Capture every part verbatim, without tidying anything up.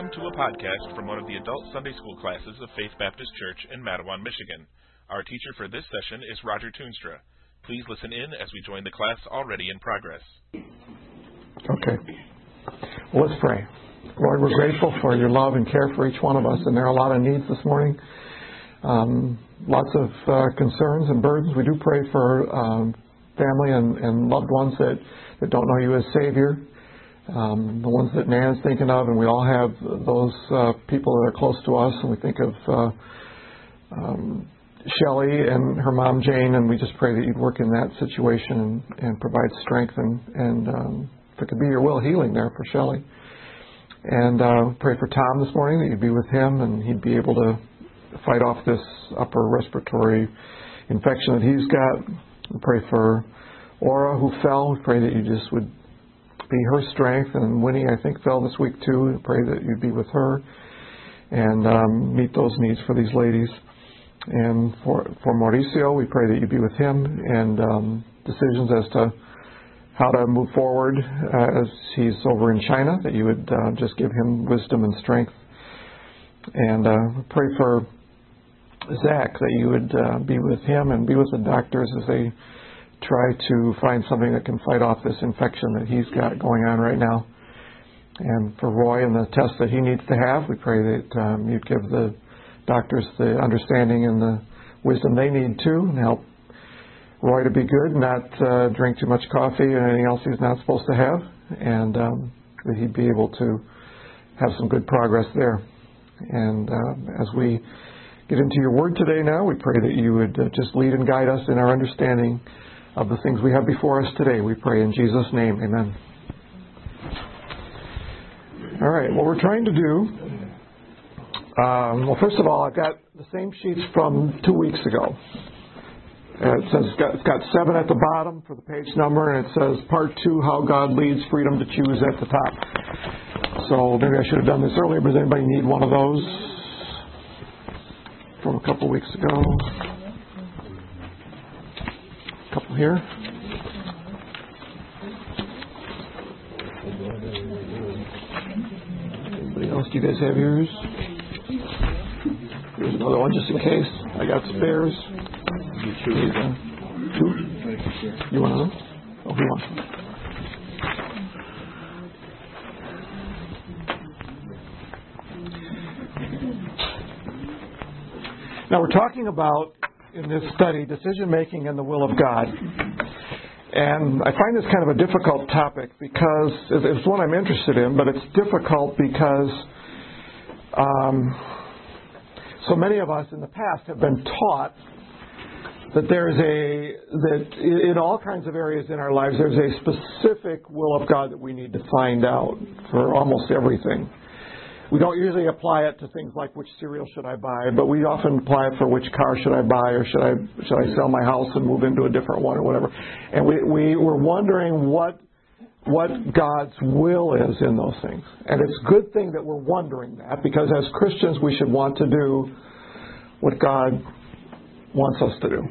Welcome to a podcast from one of the adult Sunday school classes of Faith Baptist Church in Mattawan, Michigan. Our teacher for this session is Roger Toonstra. Please listen in as we join the class already in progress. Okay. Well, let's pray. Lord, we're grateful for your love and care for each one of us, and there are a lot of needs this morning. Um, lots of uh, concerns and burdens. We do pray for um, family and, and loved ones that, that don't know you as Savior. Um, the ones that Nan's thinking of, and we all have those uh, people that are close to us, and we think of uh, um, Shelley and her mom Jane, and we just pray that you'd work in that situation and, and provide strength, and, and um, if it could be your will, healing there for Shelley. And uh, pray for Tom this morning, that you'd be with him and he'd be able to fight off this upper respiratory infection that he's got. We pray for Aura, who fell. We pray that you just would be her strength, and Winnie, I think, fell this week too. I pray that you'd be with her and um, meet those needs for these ladies. And for for Mauricio, we pray that you'd be with him and um, decisions as to how to move forward uh, as he's over in China, that you would uh, just give him wisdom and strength. And uh, pray for Zach, that you would uh, be with him and be with the doctors as they try to find something that can fight off this infection that he's got going on right now. And for Roy and the tests that he needs to have, we pray that um, you'd give the doctors the understanding and the wisdom they need too, and help Roy to be good, not uh, drink too much coffee and anything else he's not supposed to have, and um, that he'd be able to have some good progress there. And uh, as we get into your word today now, we pray that you would uh, just lead and guide us in our understanding of the things we have before us today. We pray in Jesus' name, amen. All right, what we're trying to do, um, well, first of all, I've got the same sheets from two weeks ago. Uh, it says it's got, it's got seven at the bottom for the page number, and it says Part two, How God Leads, Freedom to Choose at the top. So maybe I should have done this earlier, but does anybody need one of those from a couple weeks ago? A couple here. Anybody else? Do you guys have yours? Here's another one just in case. I got spares. Here you go. Two? You want one? Oh, who wants one? Now we're talking about, in this study, decision-making and the will of God. And I find this kind of a difficult topic because it's one I'm interested in, but it's difficult because um, so many of us in the past have been taught that there's a, that in all kinds of areas in our lives, there's a specific will of God that we need to find out for almost everything. We don't usually apply it to things like which cereal should I buy, but we often apply it for which car should I buy, or should I should I sell my house and move into a different one, or whatever. And we, we we're wondering what what God's will is in those things. And it's a good thing that we're wondering that, because as Christians we should want to do what God wants us to do.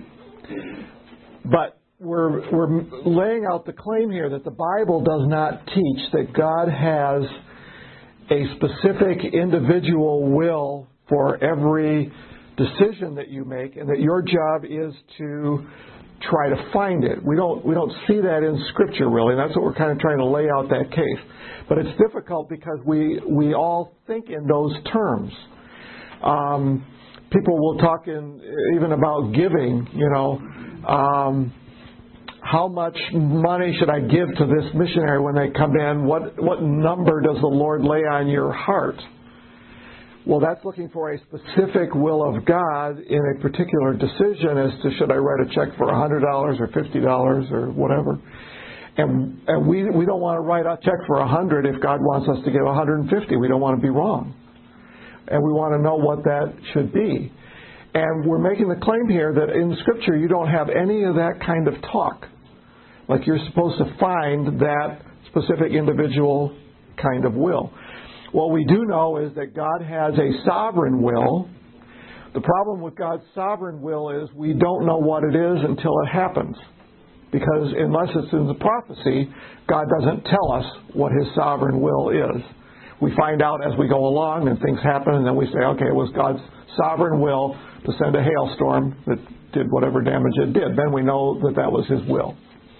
But we're we're laying out the claim here that the Bible does not teach that God has a specific individual will for every decision that you make, and that your job is to try to find it. We don't we don't see that in Scripture, really, and that's what we're kind of trying to lay out that case. But it's difficult because we we all think in those terms. Um, people will talk in even about giving, you know. Um, How much money should I give to this missionary when they come in? What what number does the Lord lay on your heart? Well, that's looking for a specific will of God in a particular decision as to should I write a check for one hundred dollars or fifty dollars or whatever. And and we, we don't want to write a check for one hundred dollars if God wants us to give one hundred fifty dollars. We don't want to be wrong. And we want to know what that should be. And we're making the claim here that in Scripture you don't have any of that kind of talk. Like you're supposed to find that specific individual kind of will. What we do know is that God has a sovereign will. The problem with God's sovereign will is we don't know what it is until it happens. Because unless it's in the prophecy, God doesn't tell us what His sovereign will is. we find out as we go along and things happen, and then we say, okay, it was God's sovereign will to send a hailstorm that did whatever damage it did. Then we know that that was His will.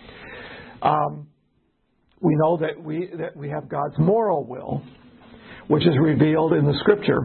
Um, we know that we that we have God's moral will, which is revealed in the Scripture.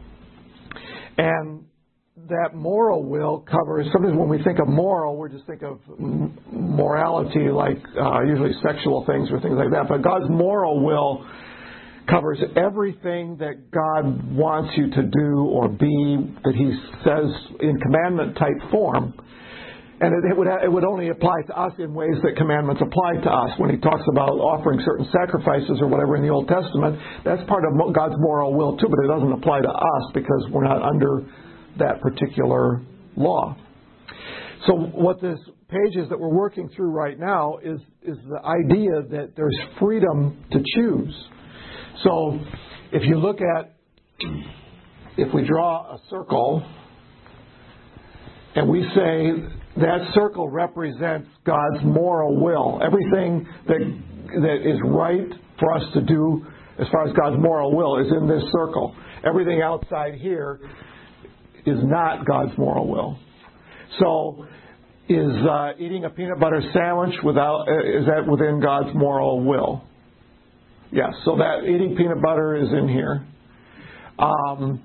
And that moral will covers, sometimes when we think of moral, we just think of morality like uh, usually sexual things or things like that. But God's moral will covers everything that God wants you to do or be, that He says in commandment-type form. And it, it would it would only apply to us in ways that commandments apply to us. When He talks about offering certain sacrifices or whatever in the Old Testament, that's part of God's moral will too, but it doesn't apply to us because we're not under that particular law. So what this page is that we're working through right now is, is the idea that there's freedom to choose. So if you look at, if we draw a circle and we say that circle represents God's moral will, everything that that is right for us to do as far as God's moral will is in this circle. Everything outside here is not God's moral will. So is uh, eating a peanut butter sandwich without uh, is that within God's moral will? Yes. So that eating peanut butter is in here. Um,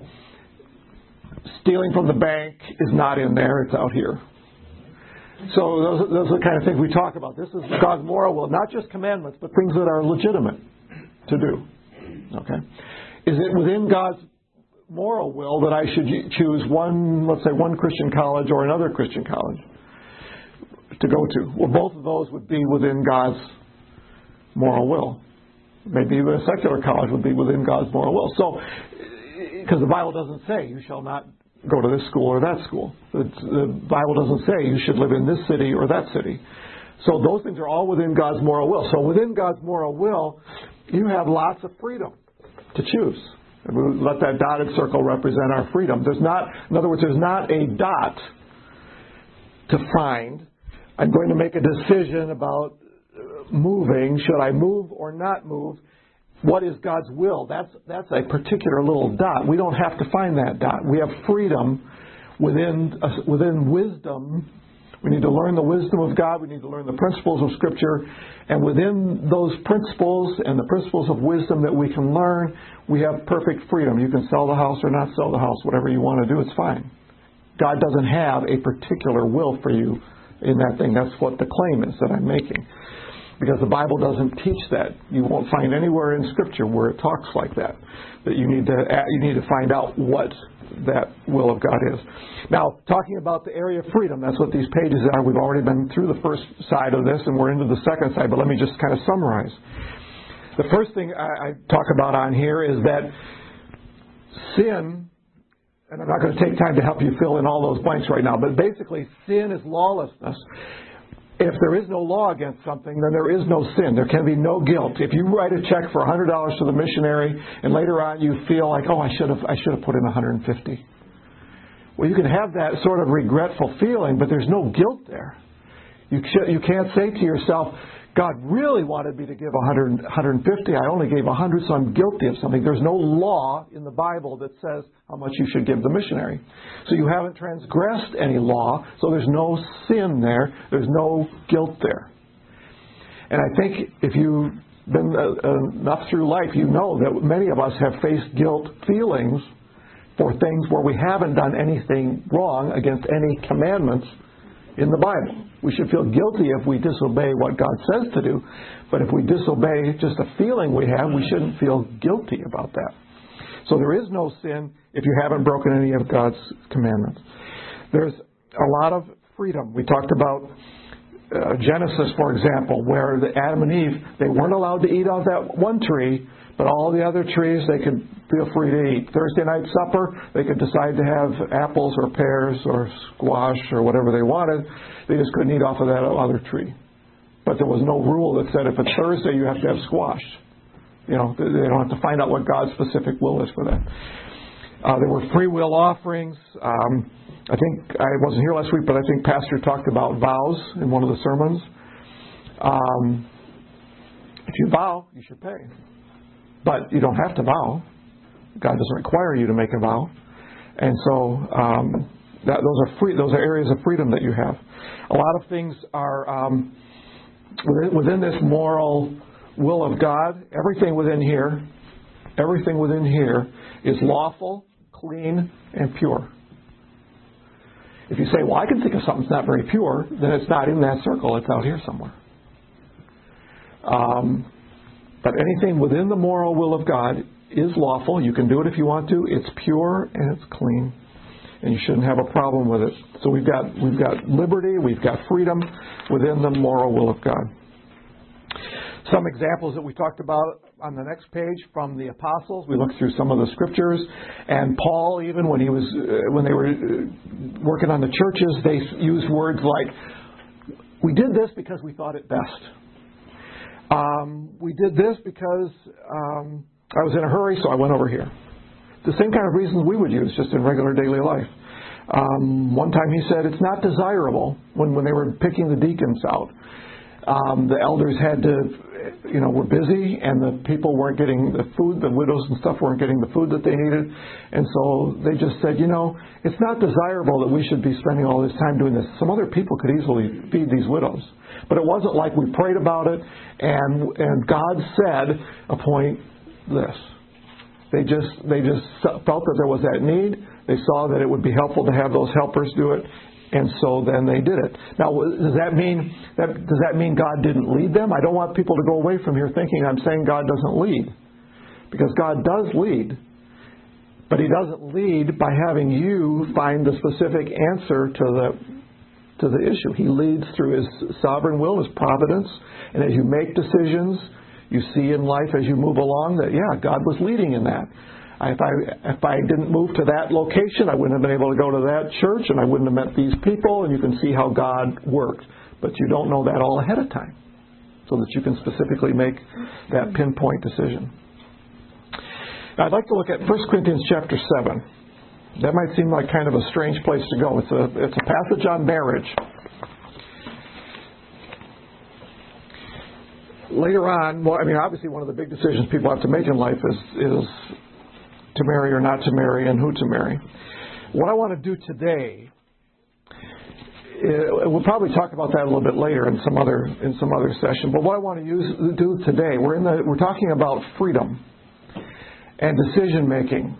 stealing from the bank is not in there. It's out here. So those, those are the kind of things we talk about. This is God's moral will, not just commandments, but things that are legitimate to do. Okay. Is it within God's moral will that I should choose one, let's say, one Christian college or another Christian college to go to? Well, both of those would be within God's moral will. Maybe even a secular college would be within God's moral will. So, because the Bible doesn't say you shall not go to this school or that school. It's, the Bible doesn't say you should live in this city or that city. So those things are all within God's moral will. So within God's moral will, you have lots of freedom to choose. And we let that dotted circle represent our freedom. There's not, in other words, there's not a dot to find. I'm going to make a decision about moving. Should I move or not move? What is God's will? That's that's a particular little dot. We don't have to find that dot. We have freedom within uh, within wisdom. We need to learn the wisdom of God. We need to learn the principles of Scripture. And within those principles and the principles of wisdom that we can learn, we have perfect freedom. You can sell the house or not sell the house. Whatever you want to do, it's fine. God doesn't have a particular will for you in that thing. That's what the claim is that I'm making. Because the Bible doesn't teach that. You won't find anywhere in Scripture where it talks like that. That you need to you need to find out what that will of God is. Now, talking about the area of freedom, that's what these pages are. We've already been through the first side of this, and we're into the second side. But let me just kind of summarize. The first thing I, I talk about on here is that sin, and I'm not going to take time to help you fill in all those blanks right now, but basically sin is lawlessness. If there is no law against something, then there is no sin. There can be no guilt. If you write a check for one hundred dollars to the missionary and later on you feel like, oh, I should have I should have put in one hundred fifty dollars. Well, you can have that sort of regretful feeling, but there's no guilt there. You you can't say to yourself, God really wanted me to give one hundred, one hundred fifty. I only gave one hundred, so I'm guilty of something. There's no law in the Bible that says how much you should give the missionary. So you haven't transgressed any law, so there's no sin there. There's no guilt there. And I think if you've been uh, enough through life, you know that many of us have faced guilt feelings for things where we haven't done anything wrong against any commandments in the Bible. We should feel guilty if we disobey what God says to do, but if we disobey just a feeling we have, we shouldn't feel guilty about that. So there is no sin if you haven't broken any of God's commandments. There's a lot of freedom. We talked about uh, Genesis, for example, where the Adam and Eve, they weren't allowed to eat off that one tree, but all the other trees they could feel free to eat. Thursday night supper, they could decide to have apples or pears or squash or whatever they wanted. They just couldn't eat off of that other tree. But there was no rule that said if it's Thursday, you have to have squash. You know, they don't have to find out what God's specific will is for that. Uh, there were free will offerings. Um, I think, I wasn't here last week, but I think Pastor talked about vows in one of the sermons. Um, if you vow, you should pay. but you don't have to vow. God doesn't require you to make a vow. And so um, that, those are free. Those are areas of freedom that you have. A lot of things are um, within, within this moral will of God. Everything within here, everything within here is lawful, clean, and pure. If you say, well, I can think of something that's not very pure, then it's not in that circle. It's out here somewhere. Um, but anything within the moral will of God is lawful. You can do it if you want to. It's pure and it's clean, and you shouldn't have a problem with it. So we've got we've got liberty, we've got freedom within the moral will of God. Some examples that we talked about on the next page from the apostles. We looked through some of the scriptures, and Paul, even when he was uh, when they were uh, working on the churches, they used words like, "We did this because we thought it best. Um, we did this because um, I was in a hurry, so I went over here." The same kind of reasons we would use just in regular daily life. Um, one time he said it's not desirable when when they were picking the deacons out. Um, the elders had to, you know, were busy, and the people weren't getting the food, the widows and stuff weren't getting the food that they needed. And so they just said, you know, it's not desirable that we should be spending all this time doing this. Some other people could easily feed these widows. But it wasn't like we prayed about it, and and God said, appoint this. They just they just felt that there was that need. They saw that it would be helpful to have those helpers do it. And so then they did it. Now, does that mean that does that mean God didn't lead them? I don't want people to go away from here thinking I'm saying God doesn't lead, because God does lead, but He doesn't lead by having you find the specific answer to the to the issue. He leads through His sovereign will, His providence, and as you make decisions, you see in life as you move along that yeah, God was leading in that. If I if I didn't move to that location, I wouldn't have been able to go to that church, and I wouldn't have met these people, and you can see how God works. But you don't know that all ahead of time, so that you can specifically make that pinpoint decision. Now, I'd like to look at First Corinthians chapter seven. That might seem like kind of a strange place to go. It's a it's a passage on marriage. Later on, well, I mean, obviously one of the big decisions people have to make in life is is to marry or not to marry, and who to marry. What I want to do today, we'll probably talk about that a little bit later in some other in some other session. But what I want to use do today, we're in the we're talking about freedom and decision making,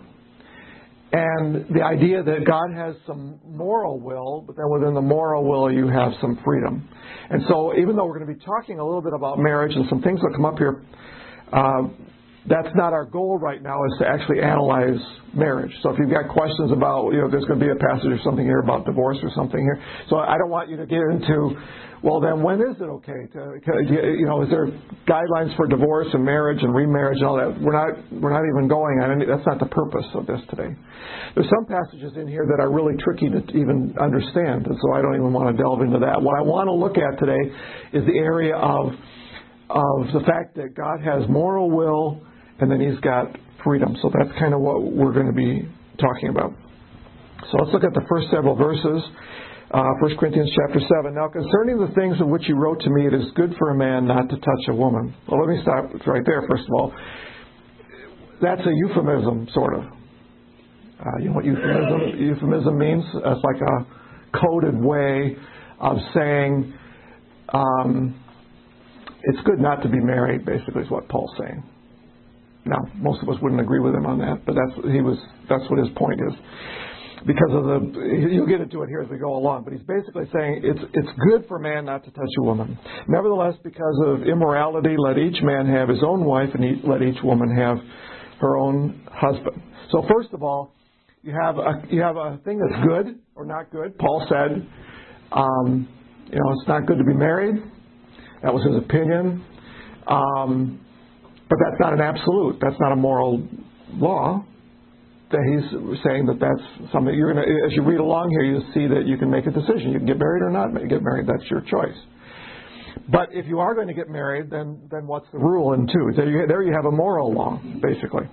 and the idea that God has some moral will, but then within the moral will you have some freedom. And so, even though we're going to be talking a little bit about marriage and some things that come up here. Uh, That's not our goal right now, is to actually analyze marriage. So if you've got questions about, you know, there's going to be a passage or something here about divorce or something here. So I don't want you to get into, well, then when is it okay to, you know, is there guidelines for divorce and marriage and remarriage and all that? We're not, we're not even going on any, that's not the purpose of this today. There's some passages in here that are really tricky to even understand, and so I don't even want to delve into that. What I want to look at today is the area of, of the fact that God has moral will, and then He's got freedom. So that's kind of what we're going to be talking about. So let's look at the first several verses. Uh, First Corinthians chapter seven. Now, concerning the things of which you wrote to me, it is good for a man not to touch a woman. Well, let me stop right there, first of all. That's a euphemism, sort of. Uh, you know what euphemism, euphemism means? It's like a coded way of saying um, it's good not to be married, basically, is what Paul's saying. Now, most of us wouldn't agree with him on that, but that's he was. That's what his point is. Because of the, you'll get into it here as we go along, but he's basically saying it's it's good for a man not to touch a woman. Nevertheless, because of immorality, let each man have his own wife, and each, let each woman have her own husband. So, first of all, you have a you have a thing that's good or not good. Paul said, um, you know, it's not good to be married. That was his opinion. Um, But that's not an absolute. That's not a moral law. That he's saying that that's something you're going to, as you read along here, you see that you can make a decision. You can get married or not get married. That's your choice. But if you are going to get married, then then what's the rule in two? There you, there you have a moral law, basically.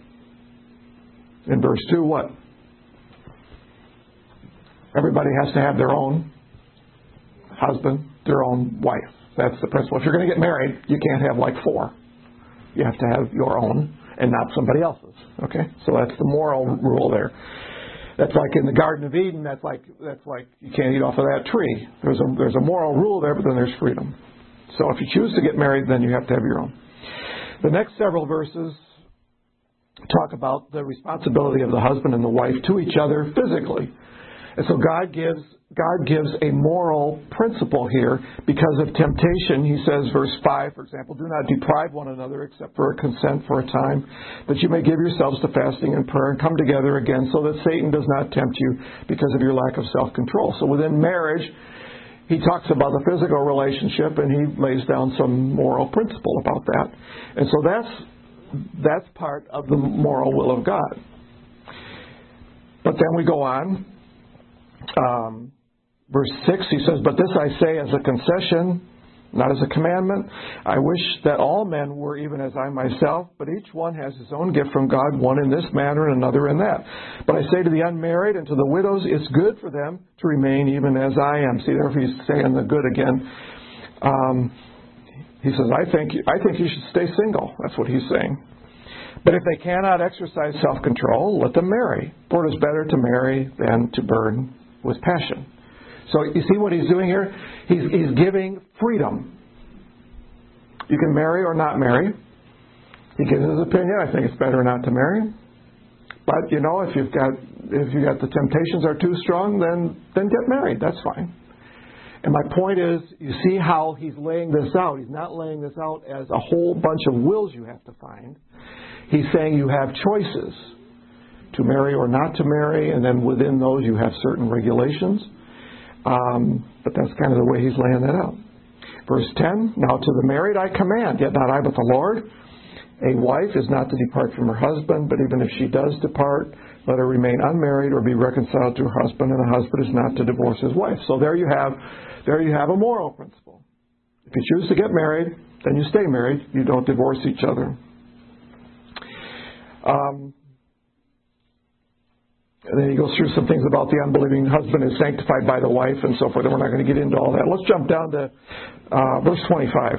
In verse two, what? Everybody has to have their own husband, their own wife. That's the principle. If you're going to get married, you can't have like four. You have to have your own. and not somebody else's. Okay, so that's the moral rule there. That's like in the Garden of Eden. That's like that's like you can't eat off of that tree. There's a there's a moral rule there, but then there's freedom. So if you choose to get married, then you have to have your own. The next several verses talk about the responsibility of the husband and the wife to each other physically. And so God gives God gives a moral principle here because of temptation. He says, verse five, for example, do not deprive one another except for a consent for a time, that you may give yourselves to fasting and prayer and come together again so that Satan does not tempt you because of your lack of self-control. So within marriage, he talks about the physical relationship and he lays down some moral principle about that. And so that's that's part of the moral will of God. But then we go on. Um, verse six, he says, but this I say as a concession, not as a commandment. I wish that all men were even as I myself, but each one has his own gift from God, one in this manner and another in that. But I say to the unmarried and to the widows, it's good for them to remain even as I am. See, there he's saying the good again. Um, he says, I think, I think you should stay single. That's what he's saying. But if they cannot exercise self-control, let them marry. For it is better to marry than to burn with passion. So you see what he's doing here? He's, he's giving freedom. You can marry or not marry. He gives his opinion. I think it's better not to marry. But you know, if you've got if you got the temptations are too strong, then then get married. That's fine. And my point is, you see how he's laying this out. He's not laying this out as a whole bunch of wills you have to find. He's saying you have choices to marry or not to marry, and then within those you have certain regulations. Um, but that's kind of the way he's laying that out. Verse ten, now to the married I command, yet not I but the Lord. A wife is not to depart from her husband, but even if she does depart, let her remain unmarried or be reconciled to her husband, and a husband is not to divorce his wife. So there you have, there you have a moral principle. If you choose to get married, then you stay married. You don't divorce each other. Um, and then he goes through some things about the unbelieving husband is sanctified by the wife and so forth, and we're not going to get into all that. Let's jump down to uh, verse twenty-five.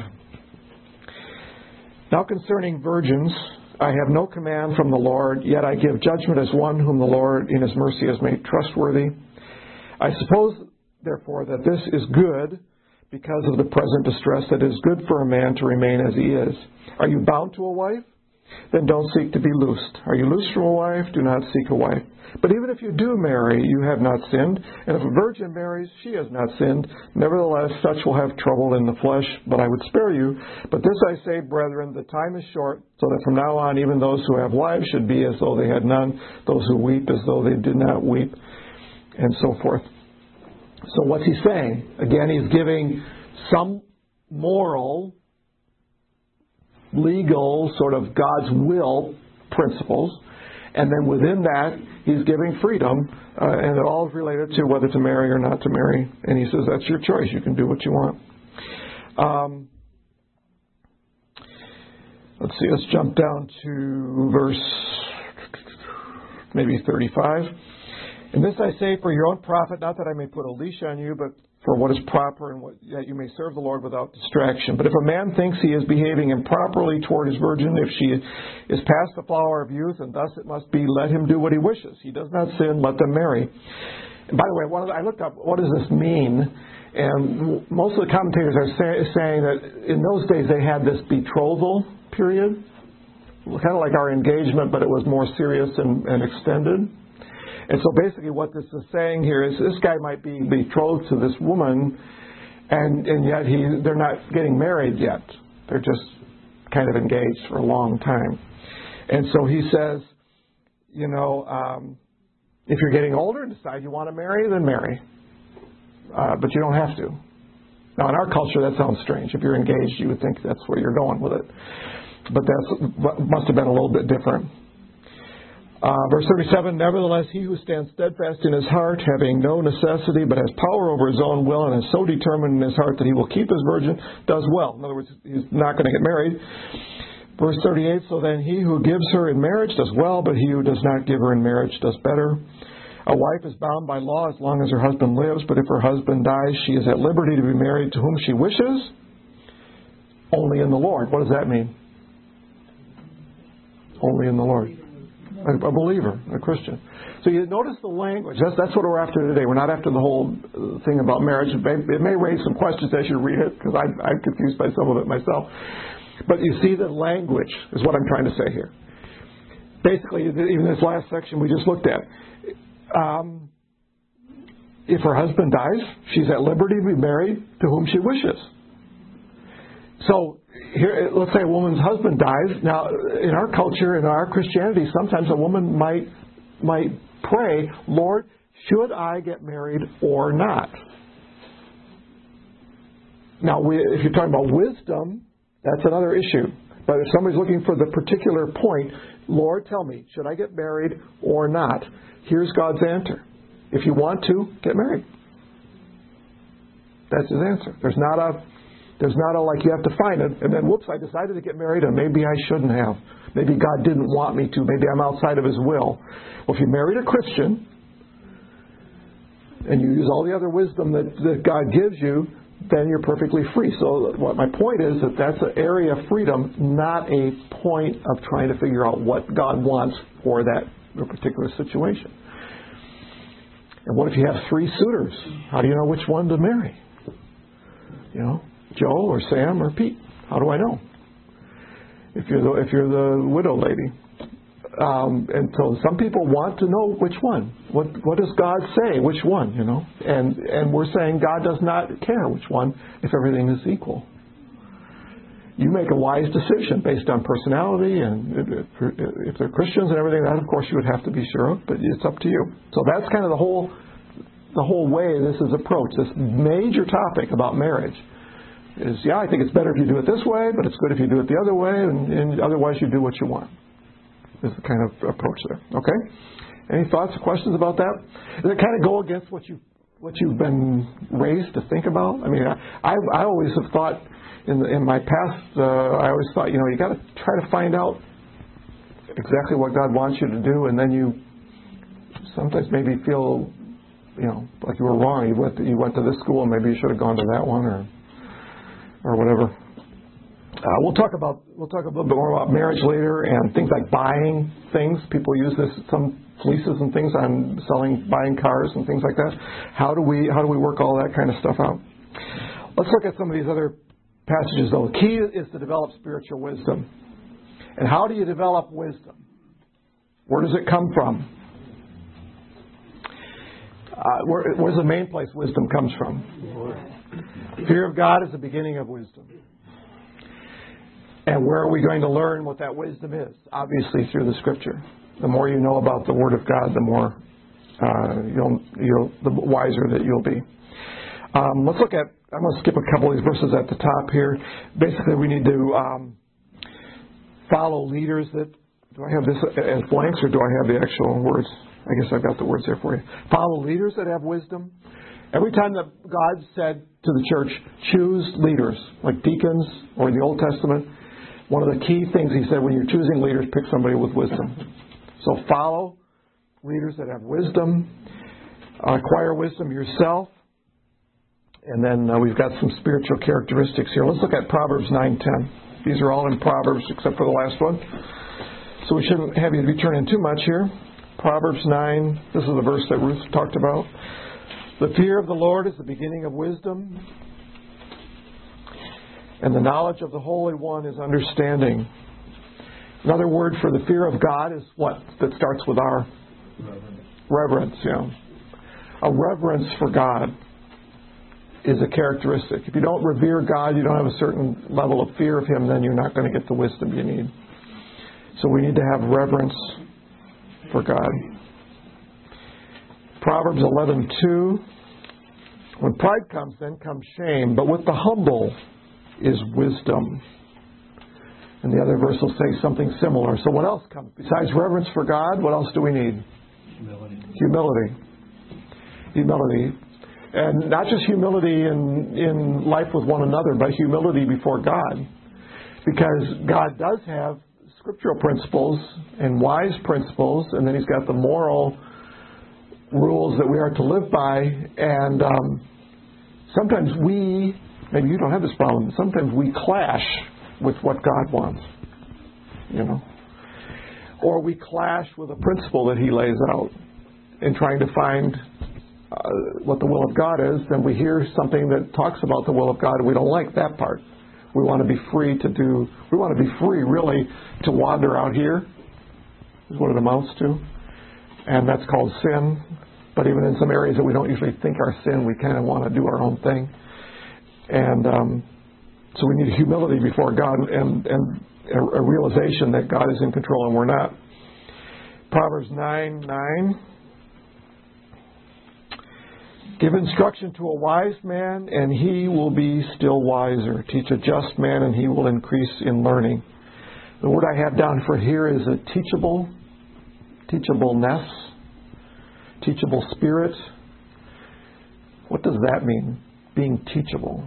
Now concerning virgins, I have no command from the Lord, yet I give judgment as one whom the Lord in his mercy has made trustworthy. I suppose, therefore, that this is good because of the present distress, that it is good for a man to remain as he is. Are you bound to a wife? Then don't seek to be loosed. Are you loosed from a wife? Do not seek a wife. But even if you do marry, you have not sinned. And if a virgin marries, she has not sinned. Nevertheless, such will have trouble in the flesh, but I would spare you. But this I say, brethren, the time is short, so that from now on even those who have wives should be as though they had none, those who weep as though they did not weep, and so forth. So what's he saying? Again, he's giving some moral, legal, sort of God's will principles, and then within that, he's giving freedom, uh, and it all is related to whether to marry or not to marry. And he says that's your choice. You can do what you want. Um, let's see. Let's jump down to verse maybe thirty-five. And this I say for your own profit, not that I may put a leash on you, but for what is proper, and what, that you may serve the Lord without distraction. But if a man thinks he is behaving improperly toward his virgin, if she is past the flower of youth, and thus it must be, let him do what he wishes. He does not sin, let them marry. And by the way, one of the, I looked up, what does this mean? And most of the commentators are say, saying that in those days they had this betrothal period, kind of like our engagement, but it was more serious and, and extended. And so basically what this is saying here is this guy might be betrothed to this woman, and, and yet he they're not getting married yet. They're just kind of engaged for a long time. And so he says, you know, um, if you're getting older and decide you want to marry, then marry. Uh, but you don't have to. Now, in our culture, that sounds strange. If you're engaged, you would think that's where you're going with it. But that must have been a little bit different. Uh, verse thirty-seven, nevertheless, he who stands steadfast in his heart, having no necessity, but has power over his own will, and is so determined in his heart that he will keep his virgin, does well. In other words, he's not going to get married. Verse thirty-eight, so then he who gives her in marriage does well, but he who does not give her in marriage does better. A wife is bound by law as long as her husband lives, but if her husband dies, she is at liberty to be married to whom she wishes, only in the Lord. What does that mean? only in the Lord. A, a believer, a Christian. So you notice the language. That's, that's what we're after today. We're not after the whole thing about marriage. It may, it may raise some questions as you read it, because I'm, I'm confused by some of it myself. But you see the language is what I'm trying to say here. Basically, even this last section we just looked at. Um, if her husband dies, she's at liberty to be married to whom she wishes. So here, let's say a woman's husband dies. Now, in our culture, in our Christianity, sometimes a woman might might pray, Lord, should I get married or not? Now, we, if you're talking about wisdom, that's another issue. But if somebody's looking for the particular point, Lord, tell me, should I get married or not? Here's God's answer. If you want to, get married. That's His answer. There's not a There's not a, like, you have to find it, and then, whoops, I decided to get married, and maybe I shouldn't have. Maybe God didn't want me to. Maybe I'm outside of His will. Well, if you married a Christian, and you use all the other wisdom that, that God gives you, then you're perfectly free. So what my point is that that's an area of freedom, not a point of trying to figure out what God wants for that particular situation. And what if you have three suitors? How do you know which one to marry? You know? Joe or Sam or Pete. How do I know? If you're the if you're the widow lady, um, and so some people want to know which one. What what does God say? Which one? You know, and and we're saying God does not care which one if everything is equal. You make a wise decision based on personality, and if, if they're Christians and everything, that of course you would have to be sure of. But it's up to you. So that's kind of the whole the whole way this is approached. This major topic about marriage. Is, yeah, I think it's better if you do it this way, but it's good if you do it the other way, and, and otherwise you do what you want. Is the kind of approach there. Okay? Any thoughts or questions about that? Does it kind of go against what you what you've been raised to think about? I mean, I I always have thought in the, in my past, uh, I always thought, you know, you got to try to find out exactly what God wants you to do, and then you sometimes maybe feel, you know, like you were wrong. You went to, you went to this school, and maybe you should have gone to that one, or. or whatever. Uh, we'll talk about we'll talk a little bit more about marriage later and things like buying things. People use this some fleeces and things on selling buying cars and things like that. How do we how do we work all that kind of stuff out? Let's look at some of these other passages though. The key is to develop spiritual wisdom. And how do you develop wisdom? Where does it come from? Uh, where, where's the main place wisdom comes from? Fear of God is the beginning of wisdom. And where are we going to learn what that wisdom is? Obviously through the Scripture. The more you know about the Word of God, the more uh, you'll, you'll, the wiser that you'll be. Um, let's look at, I'm going to skip a couple of these verses at the top here. Basically, we need to um, follow leaders that, do I have this as blanks or do I have the actual words? I guess I've got the words there for you. Follow leaders that have wisdom. Every time that God said to the church, choose leaders, like deacons or in the Old Testament, one of the key things He said, when you're choosing leaders, pick somebody with wisdom. So follow leaders that have wisdom, uh, acquire wisdom yourself, and then uh, we've got some spiritual characteristics here. Let's look at Proverbs nine ten. These are all in Proverbs except for the last one. So we shouldn't have you be turning too much here. Proverbs nine, this is the verse that Ruth talked about. The fear of the Lord is the beginning of wisdom, and the knowledge of the Holy One is understanding. Another word for the fear of God is what? That starts with our reverence. Reverence, yeah. A reverence for God is a characteristic. If you don't revere God, you don't have a certain level of fear of Him, then you're not going to get the wisdom you need. So we need to have reverence for God. Proverbs eleven two. When pride comes, then comes shame, but with the humble is wisdom. And the other verse will say something similar. So what else comes? Besides reverence for God, what else do we need? Humility. Humility. Humility. And not just humility in, in life with one another, but humility before God. Because God does have scriptural principles and wise principles, and then He's got the moral rules that we are to live by. And um, sometimes we, maybe you don't have this problem, sometimes we clash with what God wants. You know, or we clash with a principle that he lays out in trying to find uh, what the will of God is, then we hear something that talks about the will of God and we don't like that part. We want to be free to do, we want to be free really to wander out here, is what it amounts to. And that's called sin. But even in some areas that we don't usually think are sin, we kind of want to do our own thing. And um, so we need humility before God and, and a, a realization that God is in control and we're not. Proverbs nine nine. Give instruction to a wise man, and he will be still wiser. Teach a just man, and he will increase in learning. The word I have down for here is a teachable, teachableness, teachable spirit. What does that mean, being teachable?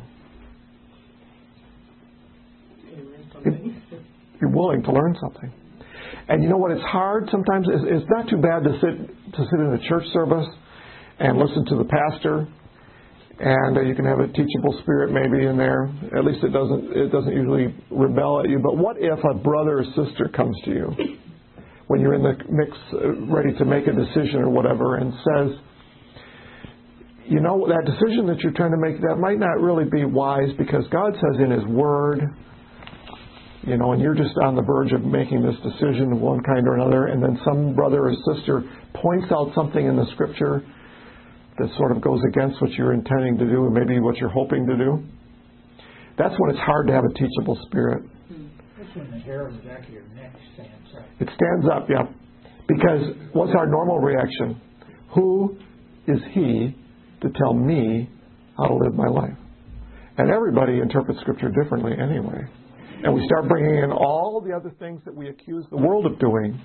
You're willing to learn something. And you know what? It's hard sometimes. It's not too bad to sit to sit in a church service and listen to the pastor, and uh, you can have a teachable spirit maybe in there. At least it doesn't it doesn't usually rebel at you. But what if a brother or sister comes to you when you're in the mix, uh, ready to make a decision or whatever, and says, you know, that decision that you're trying to make, that might not really be wise because God says in His Word, you know, and you're just on the verge of making this decision of one kind or another, and then some brother or sister points out something in the Scripture that sort of goes against what you're intending to do and maybe what you're hoping to do. That's when it's hard to have a teachable spirit. That's when the hair on the back of your neck stands up. It stands up, yeah. Because what's our normal reaction? Who is he to tell me how to live my life? And everybody interprets Scripture differently anyway. And we start bringing in all the other things that we accuse the world of doing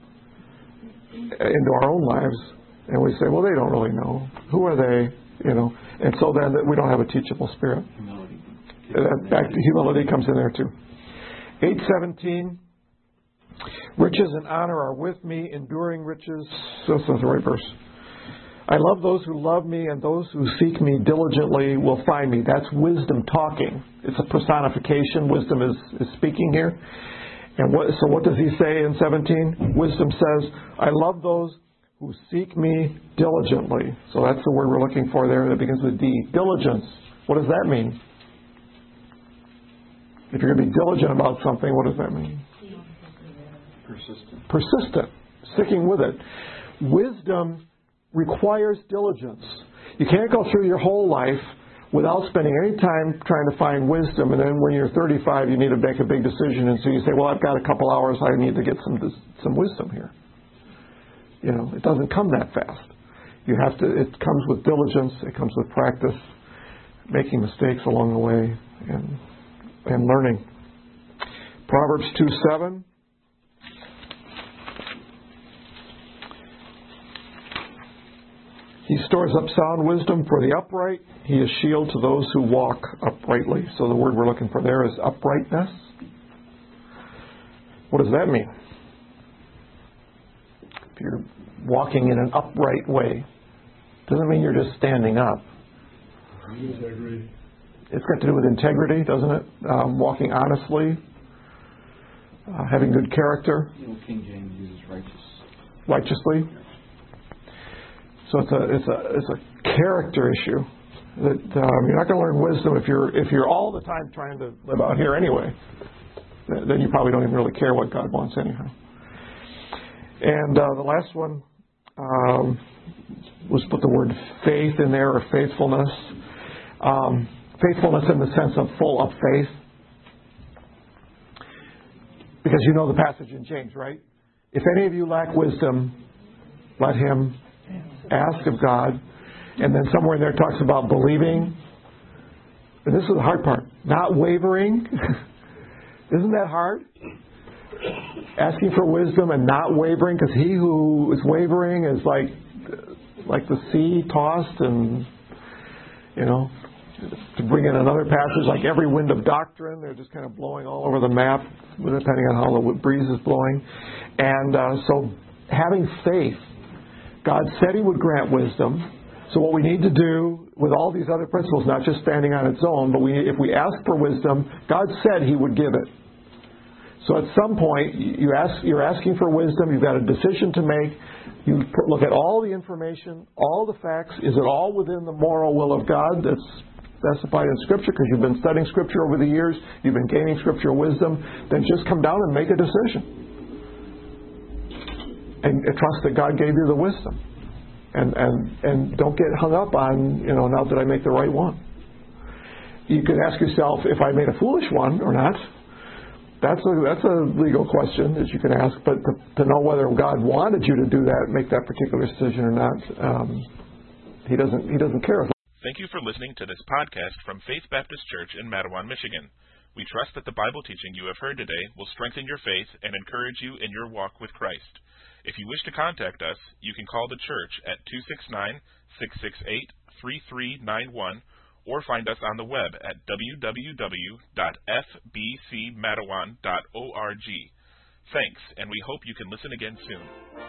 into our own lives. And we say, well, they don't really know. Who are they? You know. And so then we don't have a teachable spirit. Humility. Back to humility comes in there too. eight seventeen. Riches and honor are with me, enduring riches. That's the right verse. I love those who love me, and those who seek me diligently will find me. That's wisdom talking. It's a personification. Wisdom is, is speaking here. And what, so what does he say in seventeen? Wisdom says, I love those who seek me diligently. So that's the word we're looking for there that begins with D. Diligence. What does that mean? If you're going to be diligent about something, what does that mean? Persistent. Persistent. Sticking with it. Wisdom requires diligence. You can't go through your whole life without spending any time trying to find wisdom, and then when you're thirty-five you need to make a big decision, and so you say, well, I've got a couple hours, I need to get some some wisdom here. You know, it doesn't come that fast. You have to, it comes with diligence, it comes with practice, making mistakes along the way, and and learning. Proverbs two seven. He stores up sound wisdom for the upright. He is shield to those who walk uprightly. So the word we're looking for there is uprightness. What does that mean? If you're walking in an upright way, doesn't mean you're just standing up. Integrity. It's got to do with integrity, doesn't it? Um, walking honestly, uh, having good character. You know, King James uses righteous. Righteously. So it's a it's a it's a character issue. That um, you're not going to learn wisdom if you're if you're all the time trying to live out here anyway. Then you probably don't even really care what God wants anyhow. And uh, the last one um, was put the word faith in there, or faithfulness. Um, faithfulness in the sense of full of faith. Because you know the passage in James, right? If any of you lack wisdom, let him ask of God. And then somewhere in there it talks about believing. And this is the hard part. Not wavering. Isn't that hard? Asking for wisdom and not wavering, because he who is wavering is like like the sea tossed, and you know, to bring in another passage, like every wind of doctrine, they're just kind of blowing all over the map, depending on how the breeze is blowing. And uh, so having faith, God said He would grant wisdom. So what we need to do with all these other principles, not just standing on its own, but we, if we ask for wisdom, God said He would give it. So at some point, you ask, you're asking for wisdom. You've got a decision to make. You look at all the information, all the facts. Is it all within the moral will of God that's specified in Scripture? Because you've been studying Scripture over the years. You've been gaining scriptural wisdom. Then just come down and make a decision. And trust that God gave you the wisdom. And, and, and don't get hung up on, you know, now did I make the right one? You could ask yourself if I made a foolish one or not. That's a, that's a legal question that you can ask, but to, to know whether God wanted you to do that, make that particular decision or not, um, he doesn't he doesn't care. Thank you for listening to this podcast from Faith Baptist Church in Matawan, Michigan. We trust that the Bible teaching you have heard today will strengthen your faith and encourage you in your walk with Christ. If you wish to contact us, you can call the church at two six nine, six six eight, three three nine one or find us on the web at w w w dot f b c matawan dot org. Thanks, and we hope you can listen again soon.